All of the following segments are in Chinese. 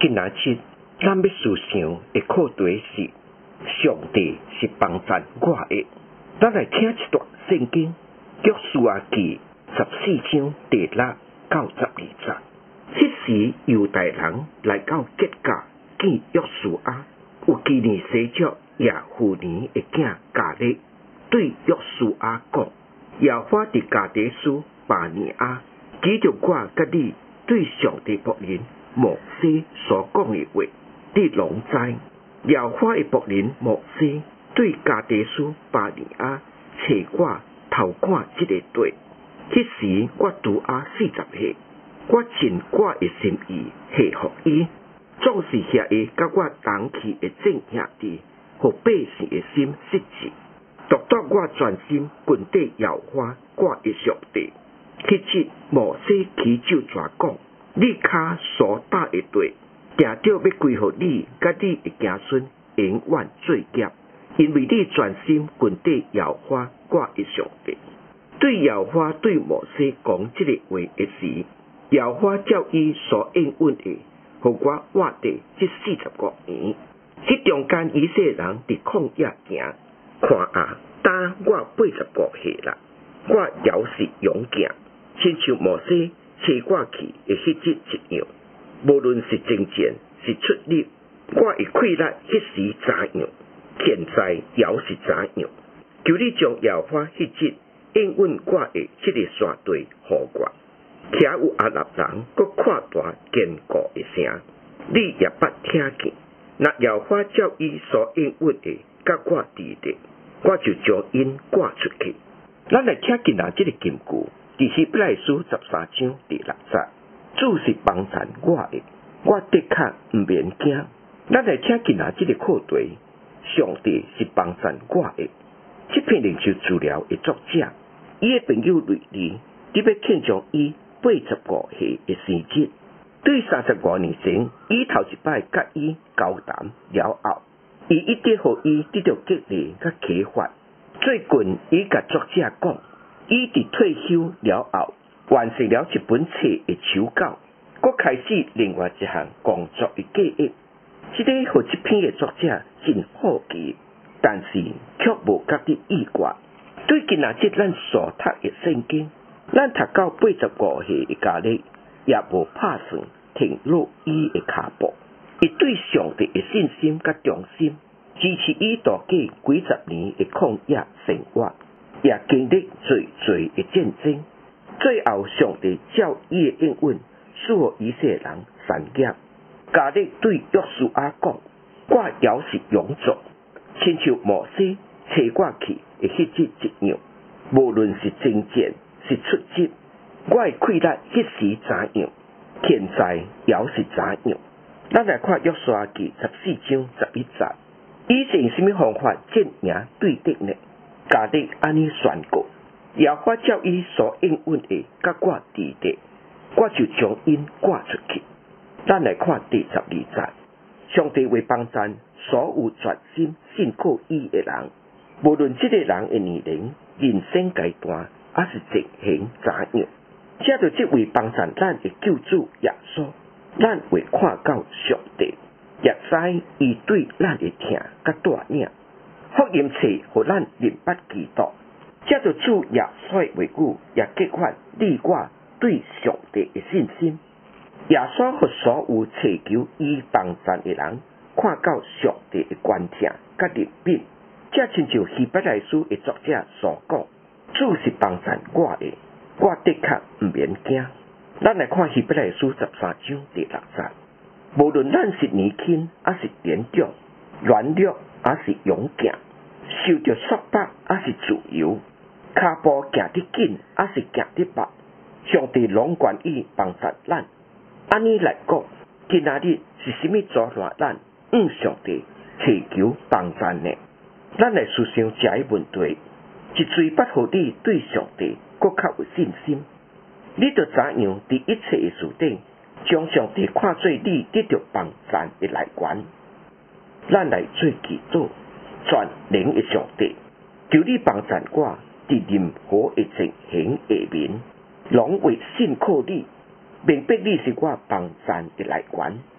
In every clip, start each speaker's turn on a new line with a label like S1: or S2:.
S1: 今仔日咱要思想的课题是上帝是帮赞我的。咱来听一段圣经，约书亚记14章第6到12节。迄时犹大人来到吉甲见约书亚，有基尼西族耶户尼的囝迦勒，对约书亚讲：耶和华伫加迪斯巴尼亚，指着我甲你对上帝仆人摩西所讲的话，你拢知。耶和华的仆人摩西对加迪斯巴尼亚找我偷看这个地，迄时我拄啊40岁，我尽我的心意下服伊，总是遐个甲我同去的正兄弟，互百姓的心失志，独独我全心跟对耶和华我的上帝。迄日摩西起手抓讲，你骹所踏的地，定着要归互你，甲你的子孙永远做业，因为你全心跟对耶和华我的上帝。对耶和华对摩西讲这个话的时，耶和华照伊所应允的，互我活地这45年。迄中间以色列人伫旷野行，看啊，打我85岁啦，我犹是勇健，亲像摩西找我去的迄日一样。无论是征战是出力，我会快乐迄时怎样，现在犹是怎样。求你将耶和华迄日应允我的这个山地互我。遐有阿拉人，搁看大坚固的声，你也捌听见。若耶和华照伊所应允的，甲我伫地，我就将因赶出去。咱来听今仔这个金句，伫希伯来书13章第6节。主是帮赞我的，我的确毋免惊。咱来听今仔这个课题，上帝是帮赞我的。这篇灵修资料的作者，伊的朋友瑞利，伊要庆祝伊85岁的生日。对35年前，伊头一摆甲伊交谈了后，伊一直互伊得到激励甲启发。最近，伊甲作者讲，伊伫退休了后，完成了一本册的手稿，佮开始另外一项工作的计划。这个互这篇的作者真好奇，但是却无甲你意外。对今仔日咱所读的圣经，咱读到85岁的迦勒，也无拍算停落伊的脚步。伊对上帝的信心甲忠心，支持伊度过几十年的旷野生活，也经历最的战争。最后，上帝照伊的应允，使予以色列人产业。迦勒对约书亚讲：我犹是勇壮，亲像摩西找我去的迄日一样。无论是征战是出击，我会快乐迄时怎样，现在犹是怎样。咱来看约书亚记14章11节，伊是用什么方法战赢对敌呢？迦勒安尼宣告：耶和华照伊所应允的，甲我伫地，我就将因赶出去。咱来看第12节，上帝为帮赞所有全心信靠伊的人，无论这个人的年龄、人生阶段，还是情形怎样，借着这位帮赞咱的救主耶稣，咱会看到上帝，也知伊对咱的疼甲带领。福音册互咱明白基督。借着主耶稣的话语，也激发你我对上帝的信心。耶稣互所有祈求伊帮赞的人，看到上帝的关疼甲怜悯。这亲像希伯来书的作者所讲，主是帮赞我的，我的确毋免惊。咱来看希伯来书13章第6节，无论咱是年轻还是年长，软弱还是勇健，受着束缚还是自由，脚步行得紧还是行得慢，上帝拢愿意帮助咱。安尼来讲，今仔日是什么阻拦咱向上帝祈求帮助呢？咱来思想这个问题，一嘴巴互你对上帝搁较有信心，你就怎样伫一切的事顶，将上帝看做你得到帮助的来源。咱来做祈祷，全能的上帝，求你帮助我，伫任何的情形下面，拢会信靠你，明白你是我帮助的来源。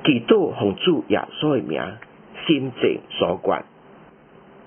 S1: 祈祷奉主耶稣的名，心静所愿。